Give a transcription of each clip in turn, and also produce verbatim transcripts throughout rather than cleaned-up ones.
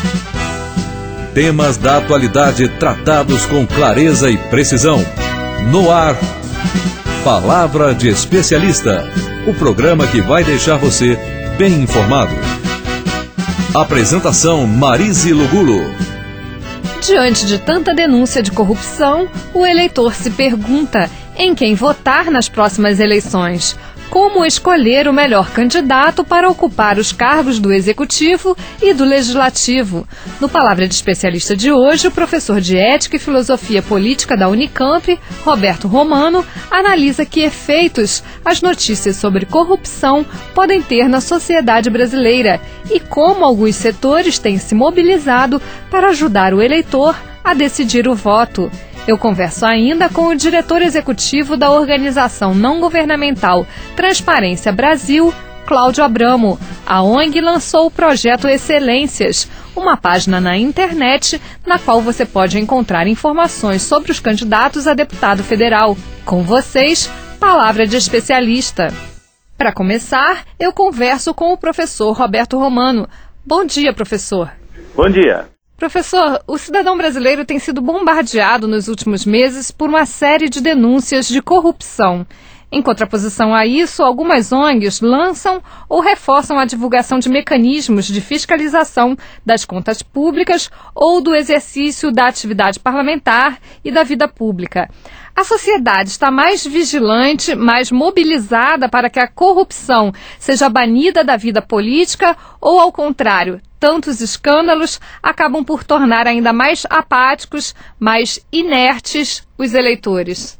Temas da atualidade tratados com clareza e precisão. No ar, Palavra de Especialista, o programa que vai deixar você bem informado. Apresentação Marise Lugulo. Diante de tanta denúncia de corrupção, o eleitor se pergunta em quem votar nas próximas eleições. Como escolher o melhor candidato para ocupar os cargos do Executivo e do Legislativo? No Palavra de Especialista de hoje, o professor de Ética e Filosofia Política da Unicamp, Roberto Romano, analisa que efeitos as notícias sobre corrupção podem ter na sociedade brasileira e como alguns setores têm se mobilizado para ajudar o eleitor a decidir o voto. Eu converso ainda com o diretor executivo da organização não governamental Transparência Brasil, Cláudio Abramo. A O N G lançou o projeto Excelências, uma página na internet na qual você pode encontrar informações sobre os candidatos a deputado federal. Com vocês, Palavra de Especialista. Para começar, eu converso com o professor Roberto Romano. Bom dia, professor. Bom dia. Professor, o cidadão brasileiro tem sido bombardeado nos últimos meses por uma série de denúncias de corrupção. Em contraposição a isso, algumas O N Gs lançam ou reforçam a divulgação de mecanismos de fiscalização das contas públicas ou do exercício da atividade parlamentar e da vida pública. A sociedade está mais vigilante, mais mobilizada para que a corrupção seja banida da vida política ou, ao contrário, tantos escândalos acabam por tornar ainda mais apáticos, mais inertes os eleitores?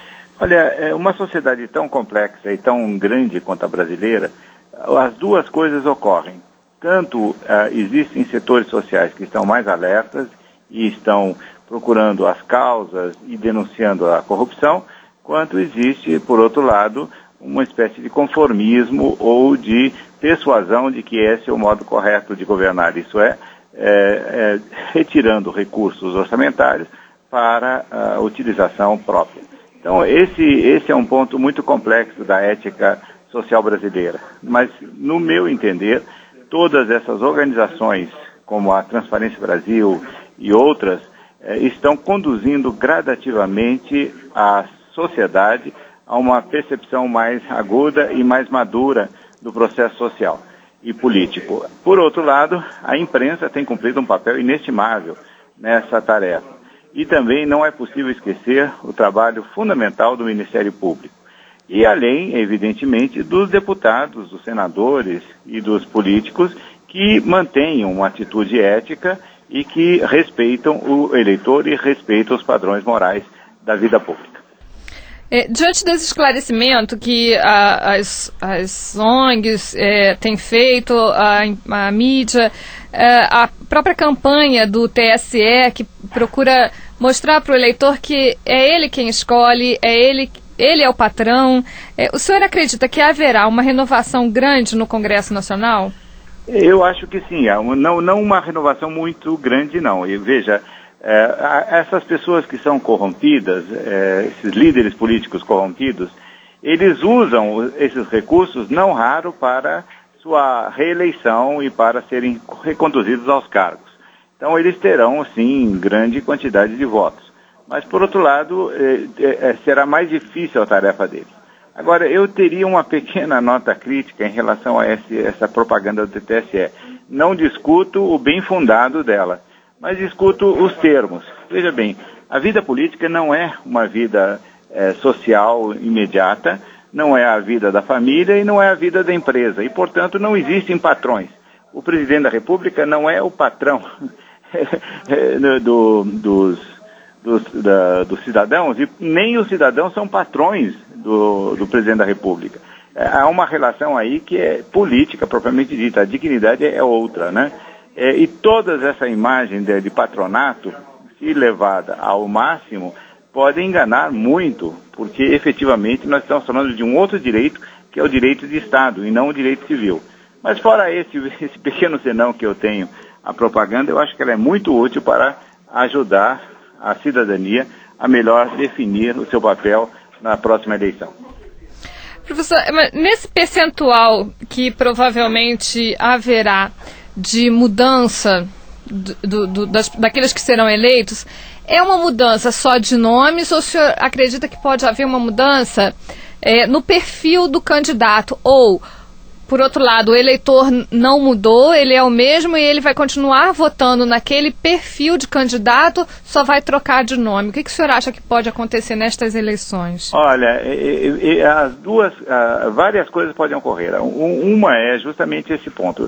Olha, uma sociedade tão complexa e tão grande quanto a brasileira, as duas coisas ocorrem. Tanto uh, existem setores sociais que estão mais alertas e estão procurando as causas e denunciando a corrupção, quanto existe, por outro lado, uma espécie de conformismo ou de persuasão de que esse é o modo correto de governar, isso é, é, é retirando recursos orçamentários para a utilização própria. Então, esse, esse é um ponto muito complexo da ética social brasileira. Mas, no meu entender, todas essas organizações, como a Transparência Brasil e outras, eh, estão conduzindo gradativamente a sociedade a uma percepção mais aguda e mais madura do processo social e político. Por outro lado, a imprensa tem cumprido um papel inestimável nessa tarefa. E também não é possível esquecer o trabalho fundamental do Ministério Público. E além, evidentemente, dos deputados, dos senadores e dos políticos que mantenham uma atitude ética e que respeitam o eleitor e respeitam os padrões morais da vida pública. É, diante desse esclarecimento que a, as, as O N Gs é, têm feito, a, a mídia, é, a própria campanha do T S E, que procura mostrar para o eleitor que é ele quem escolhe, é ele, ele é o patrão, é, o senhor acredita que haverá uma renovação grande no Congresso Nacional? Eu acho que sim, não, não uma renovação muito grande não, e veja, É, essas pessoas que são corrompidas, é, esses líderes políticos corrompidos, eles usam esses recursos não raro para sua reeleição e para serem reconduzidos aos cargos. Então eles terão, sim, grande quantidade de votos. Mas, por outro lado, é, é, será mais difícil a tarefa deles. Agora, eu teria uma pequena nota crítica em relação a esse, essa propaganda do T S E. Não discuto o bem fundado dela, mas discuto os termos. Veja bem, a vida política não é uma vida é, social imediata, não é a vida da família e não é a vida da empresa. E, portanto, não existem patrões. O presidente da República não é o patrão do, dos, dos, da, dos cidadãos, e nem os cidadãos são patrões do, do presidente da República. É, há uma relação aí que é política, propriamente dita. A dignidade é outra, né? É, e toda essa imagem de, de patronato, se levada ao máximo, pode enganar muito, porque efetivamente nós estamos falando de um outro direito, que é o direito de Estado, e não o direito civil. Mas fora esse, esse pequeno senão que eu tenho, a propaganda, eu acho que ela é muito útil para ajudar a cidadania a melhor definir o seu papel na próxima eleição. Professor, nesse percentual que provavelmente haverá de mudança do, do, das, daqueles que serão eleitos, é uma mudança só de nomes ou o senhor acredita que pode haver uma mudança é, no perfil do candidato? Ou, por outro lado, o eleitor não mudou, ele é o mesmo e ele vai continuar votando naquele perfil de candidato, só vai trocar de nome. O que, que o senhor acha que pode acontecer nestas eleições? Olha, as duas, várias coisas podem ocorrer. Uma é justamente esse ponto.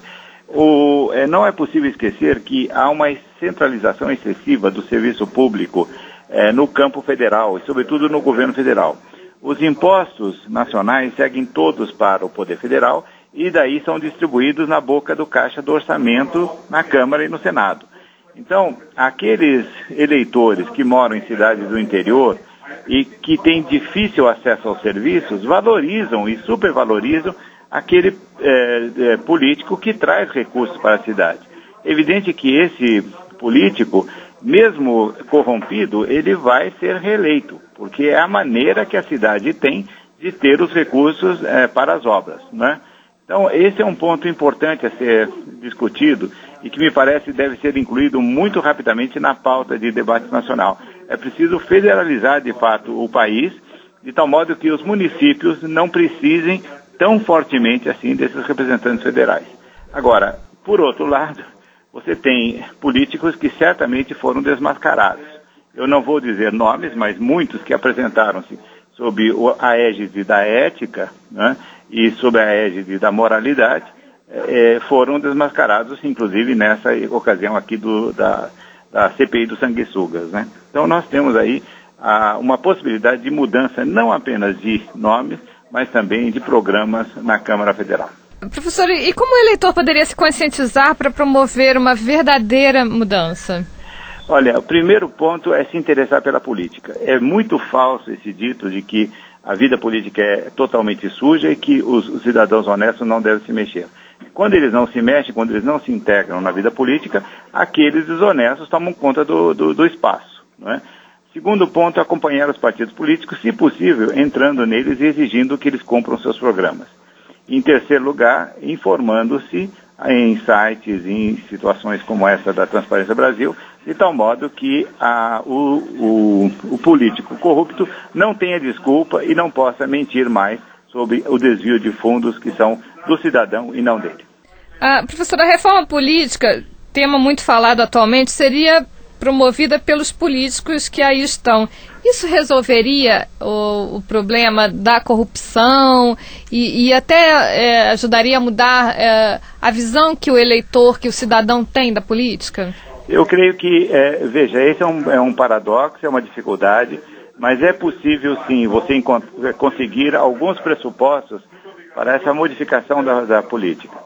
O, é, não é possível esquecer que há uma centralização excessiva do serviço público é, no campo federal e, sobretudo, no governo federal. Os impostos nacionais seguem todos para o Poder Federal e daí são distribuídos na boca do caixa do orçamento na Câmara e no Senado. Então, aqueles eleitores que moram em cidades do interior e que têm difícil acesso aos serviços valorizam e supervalorizam aquele é, é, político que traz recursos para a cidade. É evidente que esse político, mesmo corrompido, ele vai ser reeleito, porque é a maneira que a cidade tem de ter os recursos é, para as obras, né? Então, esse é um ponto importante a ser discutido e que me parece deve ser incluído muito rapidamente na pauta de debate nacional. É preciso federalizar, de fato, o país, de tal modo que os municípios não precisem tão fortemente assim desses representantes federais. Agora, por outro lado, você tem políticos que certamente foram desmascarados. Eu não vou dizer nomes, mas muitos que apresentaram-se sob a égide da ética, né, e sob a égide da moralidade, eh, foram desmascarados, inclusive nessa ocasião aqui do, da, da C P I dos sanguessugas, né? Então nós temos aí ah, uma possibilidade de mudança não apenas de nomes, mas também de programas na Câmara Federal. Professor, e como o eleitor poderia se conscientizar para promover uma verdadeira mudança? Olha, o primeiro ponto é se interessar pela política. É muito falso esse dito de que a vida política é totalmente suja e que os, os cidadãos honestos não devem se mexer. Quando eles não se mexem, quando eles não se integram na vida política, aqueles desonestos tomam conta do, do, do espaço, não é? Segundo ponto, acompanhar os partidos políticos, se possível, entrando neles e exigindo que eles cumpram seus programas. Em terceiro lugar, informando-se em sites, em situações como essa da Transparência Brasil, de tal modo que a, o, o, o político corrupto não tenha desculpa e não possa mentir mais sobre o desvio de fundos que são do cidadão e não dele. Ah, professor, a reforma política, tema muito falado atualmente, seria promovida pelos políticos que aí estão. Isso resolveria o, o problema da corrupção e, e até é, ajudaria a mudar é, a visão que o eleitor, que o cidadão tem da política? Eu creio que, é, veja, esse é um, é um paradoxo, é uma dificuldade, mas é possível sim você conseguir alguns pressupostos para essa modificação da, da política.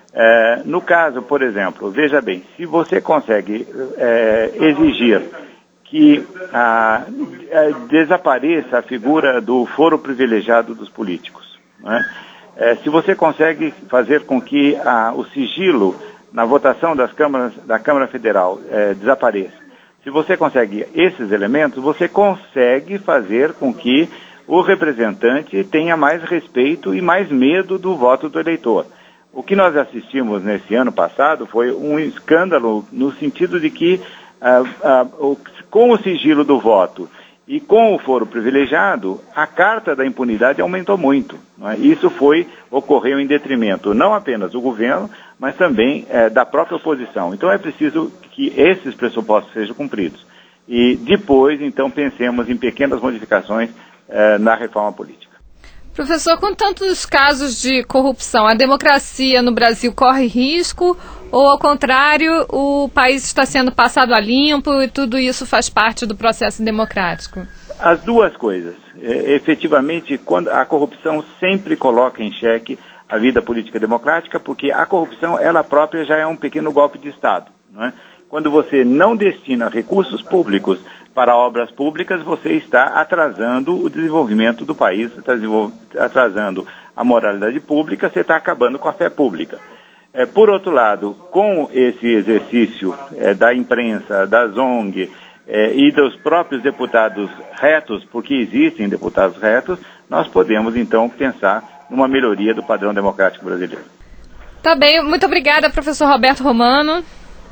É, no caso, por exemplo, veja bem, se você consegue é, exigir que a, a, desapareça a figura do foro privilegiado dos políticos, né? É, se você consegue fazer com que a, o sigilo na votação das câmaras, da Câmara Federal é, desapareça, se você consegue esses elementos, você consegue fazer com que o representante tenha mais respeito e mais medo do voto do eleitor. O que nós assistimos nesse ano passado foi um escândalo no sentido de que, ah, ah, o, com o sigilo do voto e com o foro privilegiado, a carta da impunidade aumentou muito, não é? Isso foi, ocorreu em detrimento não apenas do governo, mas também eh, da própria oposição. Então é preciso que esses pressupostos sejam cumpridos. E depois, então, pensemos em pequenas modificações eh, na reforma política. Professor, com tantos casos de corrupção, a democracia no Brasil corre risco ou, ao contrário, o país está sendo passado a limpo e tudo isso faz parte do processo democrático? As duas coisas. É, efetivamente, quando a corrupção sempre coloca em xeque a vida política democrática, porque a corrupção, ela própria, já é um pequeno golpe de Estado, não é? Quando você não destina recursos públicos para obras públicas, você está atrasando o desenvolvimento do país, está atrasando a moralidade pública, você está acabando com a fé pública. É, por outro lado, com esse exercício é, da imprensa, da Z O N G é, e dos próprios deputados retos, porque existem deputados retos, nós podemos então pensar numa melhoria do padrão democrático brasileiro. Tá bem, muito obrigada, professor Roberto Romano.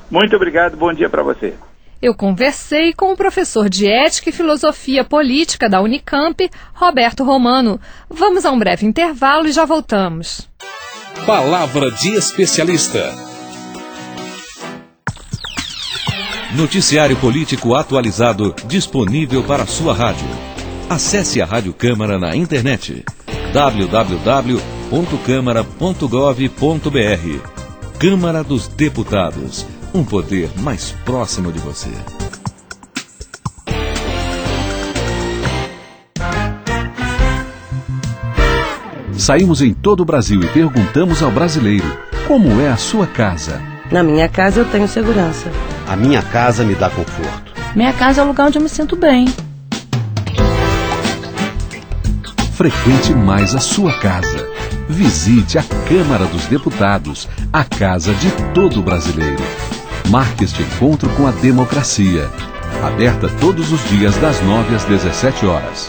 Muito obrigado, bom dia para você. Eu conversei com o professor de Ética e Filosofia Política da Unicamp, Roberto Romano. Vamos a um breve intervalo e já voltamos. Palavra de especialista. Noticiário político atualizado, disponível para sua rádio. Acesse a Rádio Câmara na internet. w w w ponto câmara ponto gov ponto b r. Câmara dos Deputados. Um poder mais próximo de você. Saímos em todo o Brasil e perguntamos ao brasileiro: como é a sua casa? Na minha casa eu tenho segurança. A minha casa me dá conforto. Minha casa é o lugar onde eu me sinto bem. Frequente mais a sua casa. Visite a Câmara dos Deputados, a casa de todo brasileiro. Marque este encontro com a democracia. Aberta todos os dias das nove às dezessete horas.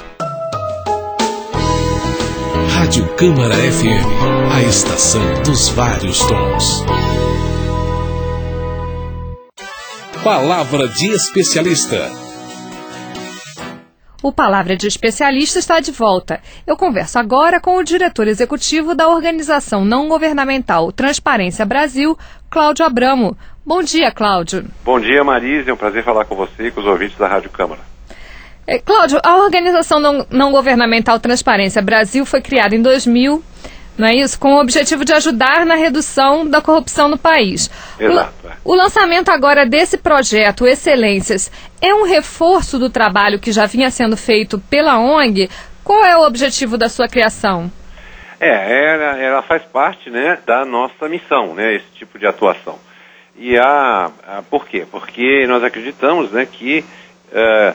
Rádio Câmara F M, a estação dos vários tons. Palavra de especialista. O Palavra de Especialista está de volta. Eu converso agora com o diretor executivo da organização não governamental Transparência Brasil, Cláudio Abramo. Bom dia, Cláudio. Bom dia, Marise. É um prazer falar com você e com os ouvintes da Rádio Câmara. É, Cláudio, a organização não, não governamental Transparência Brasil foi criada em dois mil, não é isso? Com o objetivo de ajudar na redução da corrupção no país. Exato. O, o lançamento agora desse projeto, Excelências, é um reforço do trabalho que já vinha sendo feito pela O N G? Qual é o objetivo da sua criação? É, ela, ela faz parte, né, da nossa missão, né, esse tipo de atuação. E a, a por quê? Porque nós acreditamos, né, que uh,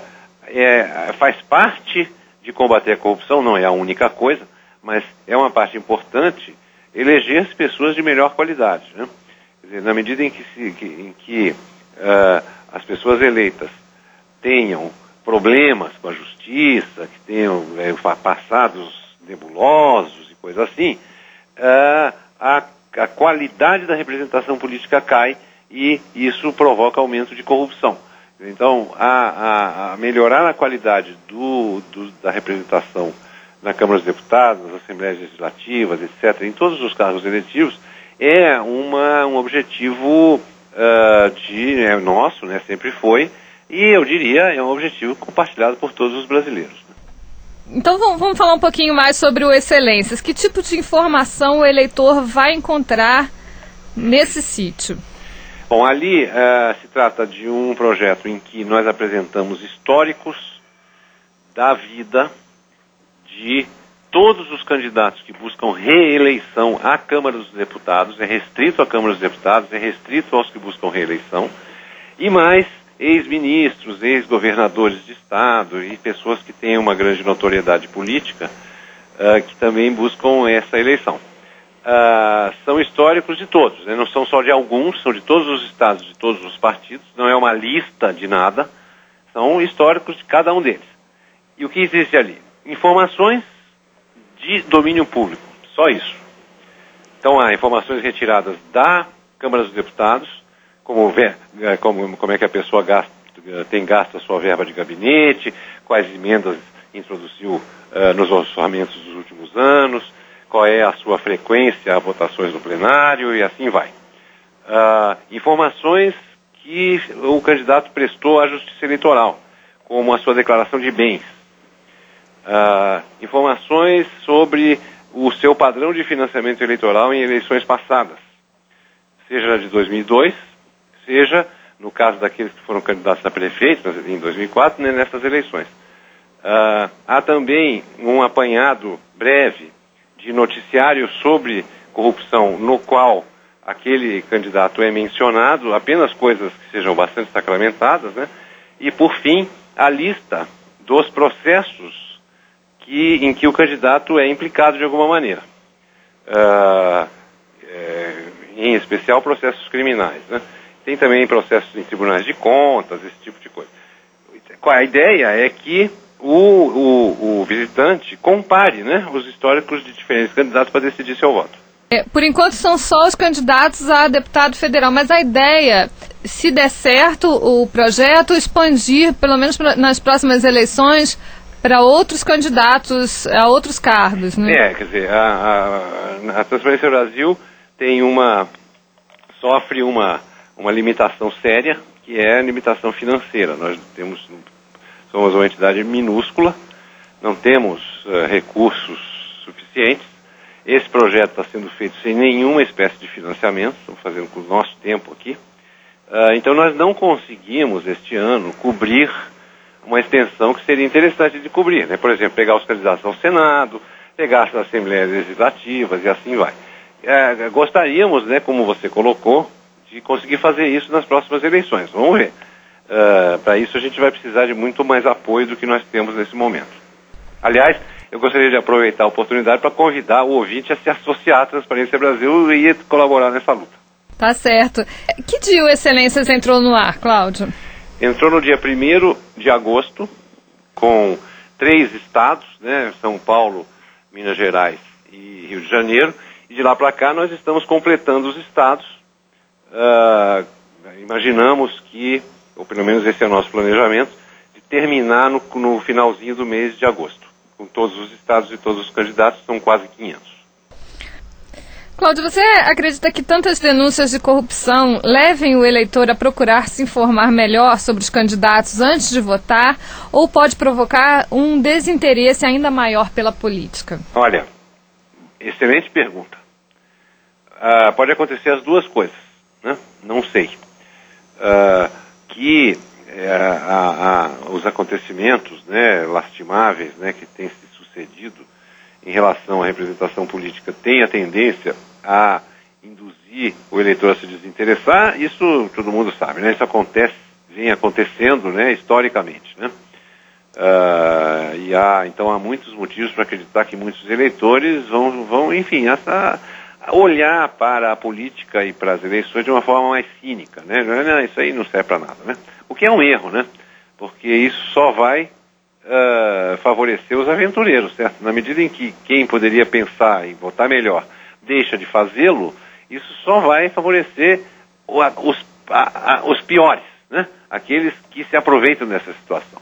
é, faz parte de combater a corrupção, não é a única coisa, mas é uma parte importante eleger as pessoas de melhor qualidade, né? Quer dizer, na medida em que, se, que, em que uh, as pessoas eleitas tenham problemas com a justiça, que tenham é, passados nebulosos e coisas assim, uh, a, a qualidade da representação política cai e isso provoca aumento de corrupção. Então, a, a, a melhorar a qualidade do, do, da representação na Câmara dos Deputados, nas Assembleias Legislativas, etcétera, em todos os cargos eletivos, é uma, um objetivo uh, de, é, nosso, né, sempre foi, e eu diria, é um objetivo compartilhado por todos os brasileiros. Então vamos, vamos falar um pouquinho mais sobre o Excelências. Que tipo de informação o eleitor vai encontrar nesse sítio? Bom, ali uh, se trata de um projeto em que nós apresentamos históricos da vida de todos os candidatos que buscam reeleição à Câmara dos Deputados, é restrito à Câmara dos Deputados, é restrito aos que buscam reeleição, e mais ex-ministros, ex-governadores de Estado e pessoas que têm uma grande notoriedade política uh, que também buscam essa eleição. Uh, são históricos de todos, né? Não são só de alguns, são de todos os estados, de todos os partidos, não é uma lista de nada, são históricos de cada um deles. E o que existe ali? Informações de domínio público, só isso. Então há informações retiradas da Câmara dos Deputados, como, como, como é que a pessoa gasta, tem gasto a sua verba de gabinete, quais emendas introduziu uh, nos orçamentos dos últimos anos, qual é a sua frequência a votações no plenário e assim vai. Uh, informações que o candidato prestou à Justiça Eleitoral, como a sua declaração de bens. Uh, informações sobre o seu padrão de financiamento eleitoral em eleições passadas, seja de dois mil e dois, seja, no caso daqueles que foram candidatos a prefeito em dois mil e quatro, né, nessas eleições. Uh, há também um apanhado breve de noticiário sobre corrupção, no qual aquele candidato é mencionado, apenas coisas que sejam bastante sacramentadas, né? E, por fim, a lista dos processos que, em que o candidato é implicado de alguma maneira. Uh, é, em especial processos criminais, né? Tem também processos em tribunais de contas, esse tipo de coisa. A ideia é que o, o, o visitante compare, né, os históricos de diferentes candidatos para decidir seu voto. É, por enquanto são só os candidatos a deputado federal, mas a ideia se der certo o projeto, expandir, pelo menos pra, nas próximas eleições, para outros candidatos a outros cargos, né? É, quer dizer, a, a, a Transparência Brasil tem uma, sofre uma, uma limitação séria, que é a limitação financeira. Nós temos, somos uma entidade minúscula, não temos uh, recursos suficientes. Esse projeto está sendo feito sem nenhuma espécie de financiamento, estamos fazendo com o nosso tempo aqui. Uh, então nós não conseguimos, este ano, cobrir uma extensão que seria interessante de cobrir, né? Por exemplo, pegar os candidatos ao Senado, pegar as Assembleias Legislativas e assim vai. Uh, gostaríamos, né, como você colocou, de conseguir fazer isso nas próximas eleições. Vamos ver. Uh, Para isso a gente vai precisar de muito mais apoio do que nós temos nesse momento. Aliás, eu gostaria de aproveitar a oportunidade para convidar o ouvinte a se associar à Transparência Brasil e colaborar nessa luta. Tá certo. Que dia o Excelências entrou no ar, Cláudio? Entrou no dia primeiro de agosto, com três estados, né, São Paulo, Minas Gerais e Rio de Janeiro, e de lá para cá nós estamos completando os estados. Uh, imaginamos que, ou pelo menos esse é o nosso planejamento, de terminar no, no finalzinho do mês de agosto, com todos os estados e todos os candidatos, são quase quinhentos. Cláudio, você acredita que tantas denúncias de corrupção levem o eleitor a procurar se informar melhor sobre os candidatos antes de votar, ou pode provocar um desinteresse ainda maior pela política? Olha, excelente pergunta. Uh, pode acontecer as duas coisas, né? Não sei. Uh, que uh, a, a, os acontecimentos, né, lastimáveis, né, que têm se sucedido em relação à representação política têm a tendência a induzir o eleitor a se desinteressar, isso todo mundo sabe, né? Isso acontece, vem acontecendo, né, historicamente, né? Uh, e há, então há muitos motivos para acreditar que muitos eleitores vão, vão enfim, essa, olhar para a política e para as eleições de uma forma mais cínica, né? Não, isso aí não serve para nada, né? O que é um erro, né? Porque isso só vai uh, favorecer os aventureiros, certo? Na medida em que quem poderia pensar em votar melhor deixa de fazê-lo, isso só vai favorecer o, a, os, a, a, os piores, né? Aqueles que se aproveitam dessa situação.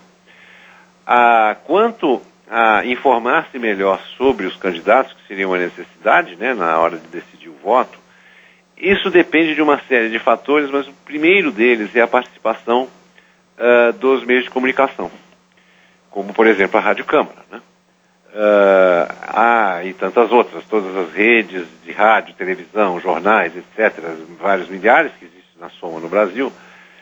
Ah, quanto a informar-se melhor sobre os candidatos, que seria uma necessidade, né, na hora de decidir o voto, isso depende de uma série de fatores, mas o primeiro deles é a participação uh, dos meios de comunicação, como, por exemplo, a Rádio Câmara, né? Uh, ah, e tantas outras, todas as redes de rádio, televisão, jornais, etcétera, vários milhares que existem na soma no Brasil.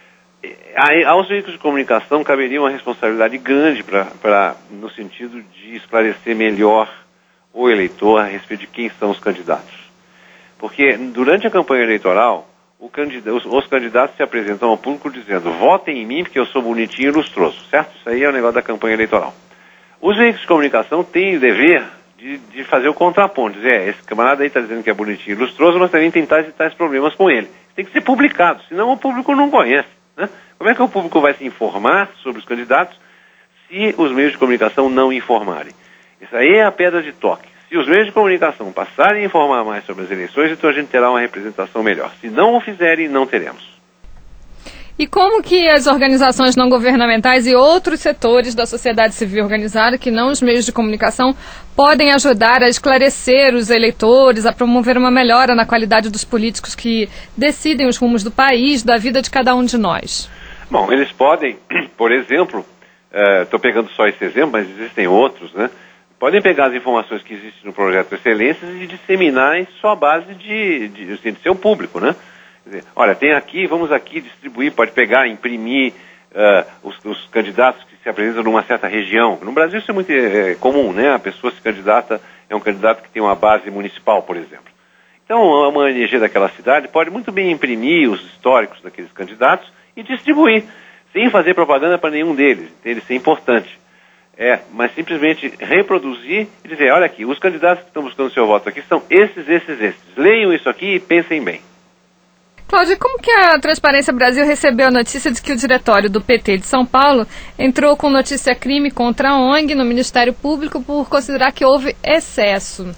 A, aos veículos de comunicação caberia uma responsabilidade grande pra, pra, no sentido de esclarecer melhor o eleitor a respeito de quem são os candidatos. Porque durante a campanha eleitoral, o candid- os, os candidatos se apresentam ao público dizendo: votem em mim porque eu sou bonitinho e lustroso, certo? Isso aí é o negócio da campanha eleitoral. Os veículos de comunicação têm o dever de, de fazer o contraponto, dizer: é, esse camarada aí está dizendo que é bonitinho e lustroso, mas também tem tais e tais problemas com ele. Tem que ser publicado, senão o público não conhece, né? Como é que o público vai se informar sobre os candidatos se os meios de comunicação não informarem? Isso aí é a pedra de toque. Se os meios de comunicação passarem a informar mais sobre as eleições, então a gente terá uma representação melhor. Se não o fizerem, não teremos. E como que as organizações não governamentais e outros setores da sociedade civil organizada, que não os meios de comunicação, podem ajudar a esclarecer os eleitores, a promover uma melhora na qualidade dos políticos que decidem os rumos do país, da vida de cada um de nós? Bom, eles podem, por exemplo, estou uh, pegando só esse exemplo, mas existem outros, né? Podem pegar as informações que existem no Projeto Excelências e disseminar em sua base de, de, assim, de seu público, né? Quer dizer, olha, tem aqui, vamos aqui distribuir, pode pegar, imprimir uh, os, os candidatos que se apresentam numa certa região. No Brasil isso é muito é, comum, né? A pessoa se candidata, é um candidato que tem uma base municipal, por exemplo. Então, uma O N G daquela cidade pode muito bem imprimir os históricos daqueles candidatos e distribuir, sem fazer propaganda para nenhum deles. Isso é importante. É, mas simplesmente reproduzir e dizer: olha aqui, os candidatos que estão buscando seu voto aqui são esses, esses, esses. Leiam isso aqui e pensem bem. Cláudia, como que a Transparência Brasil recebeu a notícia de que o diretório do P T de São Paulo entrou com notícia-crime contra a O N G no Ministério Público por considerar que houve excesso?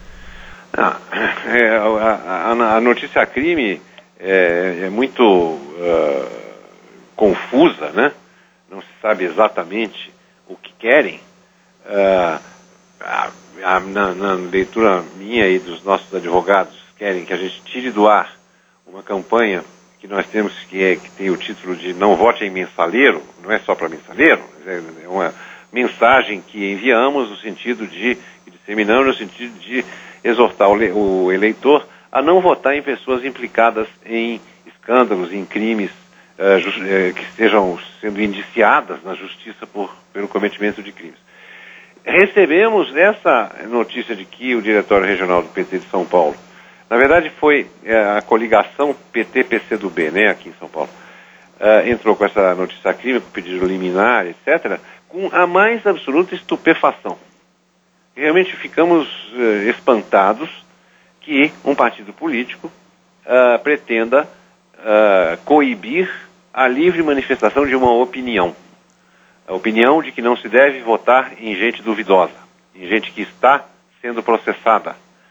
Ah, é, a, a, a notícia-crime é, é muito uh, confusa, né? Não se sabe exatamente o que querem. Uh, a, a, na, na leitura minha e dos nossos advogados, querem que a gente tire do ar uma campanha que nós temos, que, é, que tem o título de Não Vote em Mensaleiro. Não é só para mensaleiro, é uma mensagem que enviamos no sentido de, que disseminamos no sentido de exortar o, o eleitor a não votar em pessoas implicadas em escândalos, em crimes uh, just, uh, que estejam sendo indiciadas na justiça por, pelo cometimento de crimes. Recebemos essa notícia de que o Diretório Regional do P T de São Paulo, na verdade foi uh, a coligação P T P C do B, né, aqui em São Paulo, uh, entrou com essa notícia crime, com pedido liminar, etcétera, com a mais absoluta estupefação. Realmente ficamos uh, espantados que um partido político uh, pretenda uh, coibir a livre manifestação de uma opinião. A opinião de que não se deve votar em gente duvidosa, em gente que está sendo processada.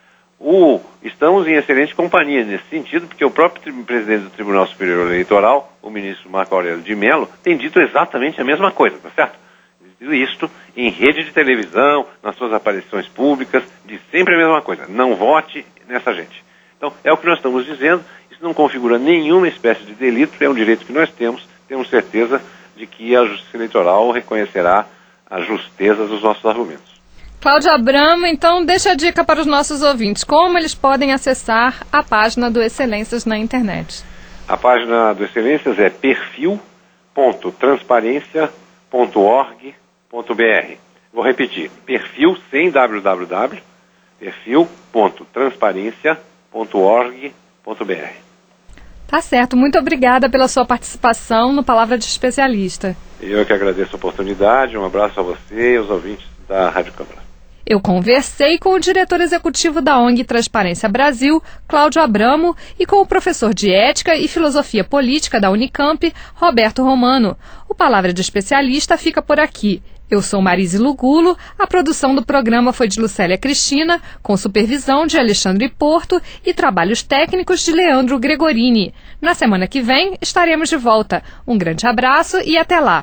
O, estamos em excelente companhia nesse sentido, porque o próprio presidente do Tribunal Superior Eleitoral, o ministro Marco Aurélio de Mello, tem dito exatamente a mesma coisa, tá certo? Isto em rede de televisão, nas suas aparições públicas, diz sempre a mesma coisa, não vote nessa gente. Então, é o que nós estamos dizendo, isso não configura nenhuma espécie de delito, é um direito que nós temos, temos certeza de que a Justiça Eleitoral reconhecerá a justeza dos nossos argumentos. Cláudio Abramo, então, deixa a dica para os nossos ouvintes, como eles podem acessar a página do Excelências na internet. A página do Excelências é perfil ponto transparência ponto org ponto br. Vou repetir, perfil sem www, perfil ponto transparência ponto org ponto br. Tá certo, muito obrigada pela sua participação no Palavra de Especialista. Eu que agradeço a oportunidade, um abraço a você e aos ouvintes da Rádio Câmara. Eu conversei com o diretor executivo da O N G Transparência Brasil, Cláudio Abramo, e com o professor de Ética e Filosofia Política da Unicamp, Roberto Romano. O Palavra de Especialista fica por aqui. Eu sou Marise Lugulo, a produção do programa foi de Lucélia Cristina, com supervisão de Alexandre Porto e trabalhos técnicos de Leandro Gregorini. Na semana que vem estaremos de volta. Um grande abraço e até lá.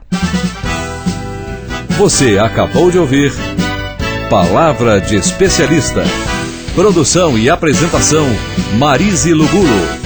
Você acabou de ouvir Palavra de Especialista. Produção e apresentação Marise Lugulo.